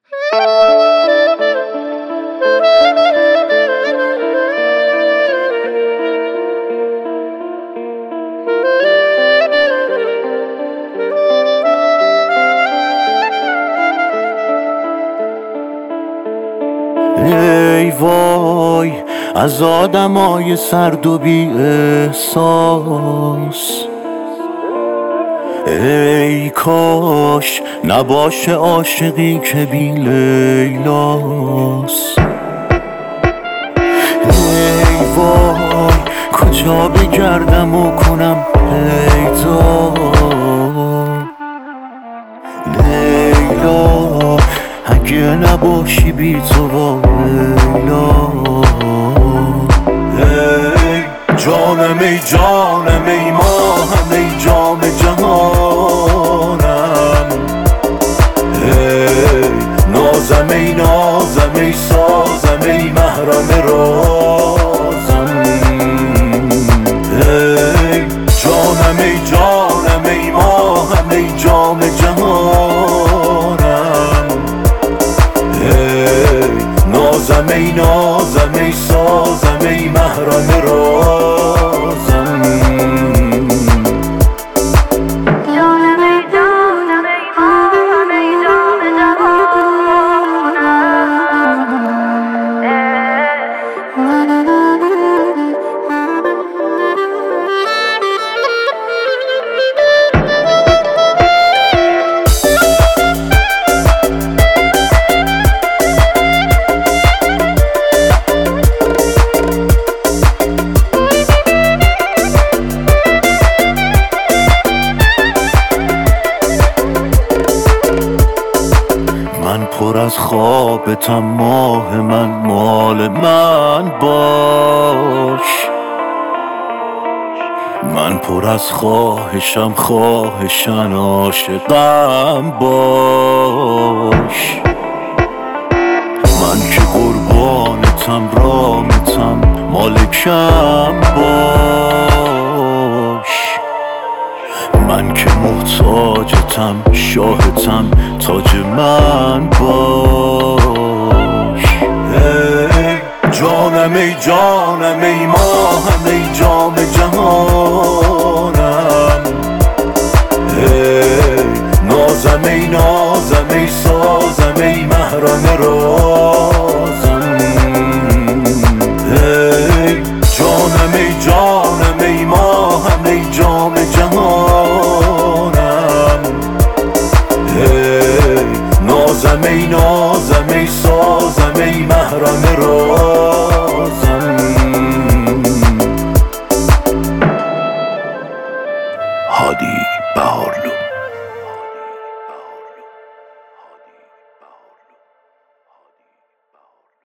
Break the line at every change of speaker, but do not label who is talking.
ای وای از آدمای سرد و بی احساس، ای کاش نباشه عاشقی که بی لیلاست. ای وای کجا بگردم و کنم پیدا لیلا، اگه نباشی بی تو با لیلا. ای جانم ای جانم ای ماهم ای جام جهانم، ای نازم ای نازم ای سازم ای محرم رازم. ای جانم ای جانم ای ماهم ای جام جهانم، ای نازم ای نازم ای سازم ای محرم رازم. من پر از خوابتم ماه من، مال من باش. من پر از خواهشم خواهشن عاشقم باش. من که قربانتم رامتم مالکم باش. من که محتاجتم شاهتم تاج من باش. ای جانم ای جانم ای ماهم ای جام جهانم، ای نازم ای نازم ای سازم ای محرم رازم. ای جانم ای جانم ای ماهم ای جام جهانم، ای نازم ای نازم